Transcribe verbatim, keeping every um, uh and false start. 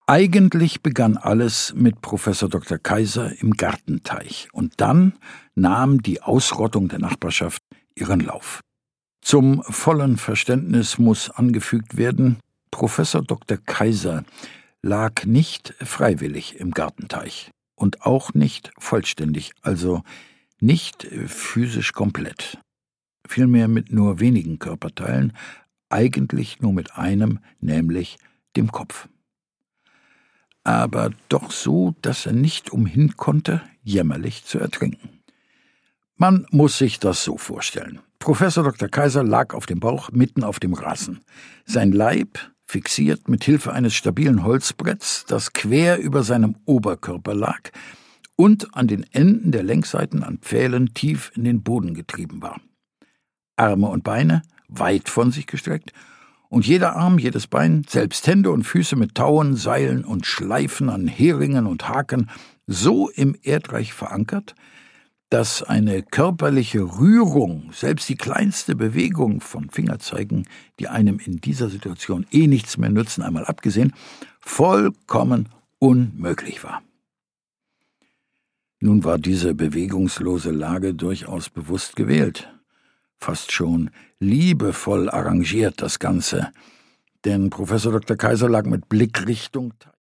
Eigentlich begann alles mit Professor Doktor Kaiser im Gartenteich, und dann nahm die Ausrottung der Nachbarschaft ihren Lauf. Zum vollen Verständnis muss angefügt werden, Professor Doktor Kaiser lag nicht freiwillig im Gartenteich und auch nicht vollständig, also nicht physisch komplett. Vielmehr mit nur wenigen Körperteilen, eigentlich nur mit einem, nämlich dem Kopf. Aber doch so, dass er nicht umhin konnte, jämmerlich zu ertrinken. Man muss sich das so vorstellen. Professor Doktor Kaiser lag auf dem Bauch mitten auf dem Rasen. Sein Leib fixiert mit Hilfe eines stabilen Holzbretts, das quer über seinem Oberkörper lag und an den Enden der Längsseiten an Pfählen tief in den Boden getrieben war. Arme und Beine weit von sich gestreckt, und jeder Arm, jedes Bein, selbst Hände und Füße mit Tauen, Seilen und Schleifen an Heringen und Haken so im Erdreich verankert, dass eine körperliche Rührung, selbst die kleinste Bewegung von Fingerzeigen, die einem in dieser Situation eh nichts mehr nützen, einmal abgesehen, vollkommen unmöglich war. Nun war diese bewegungslose Lage durchaus bewusst gewählt. Fast schon liebevoll arrangiert das Ganze, denn Professor Doktor Kaiser lag mit Blickrichtung